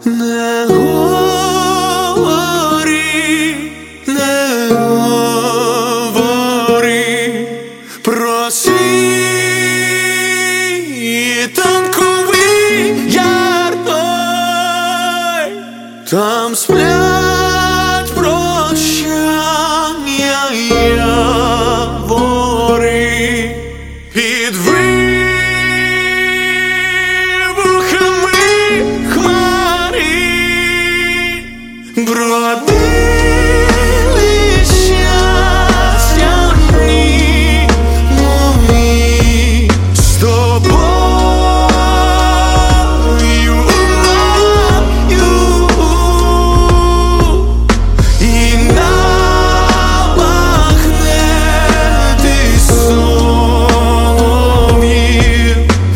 Не говори, не говори про світанковий яр той, там сплять прощання явори під вибухами хмари бродили щастя дні мої з тобою мною, і набагне солов'їв,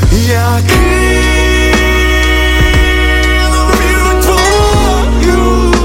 який любив твою.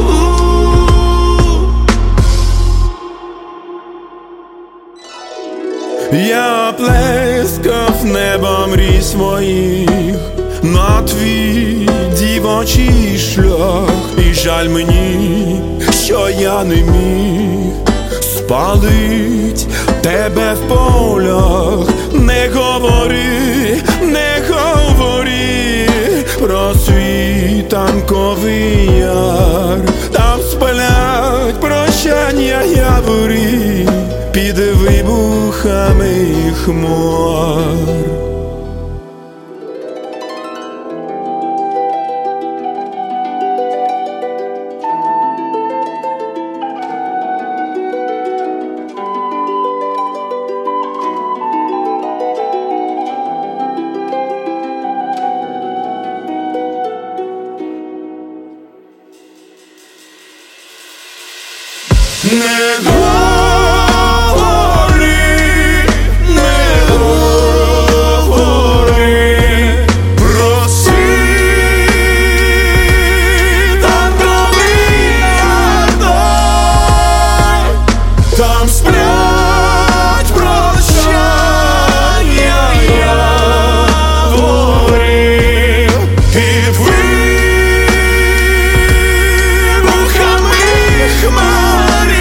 Я плескав небом мрій своїх на твій дівочий шлях, і жаль мені, що я не міг спалить тебе в полях. Не говори, не говори про світанковий яр, там сплять прощання явори під вибухами хмар. Не говори, не говори про світанковий яр той, там сплять прощання явори під вибухами хмари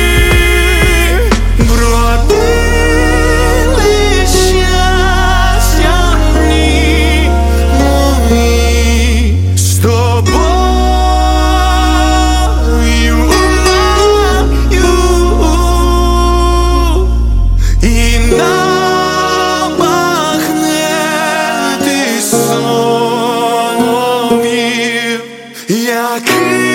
бродили щастя дні мої з тобою мною, і набагне солов'їв, який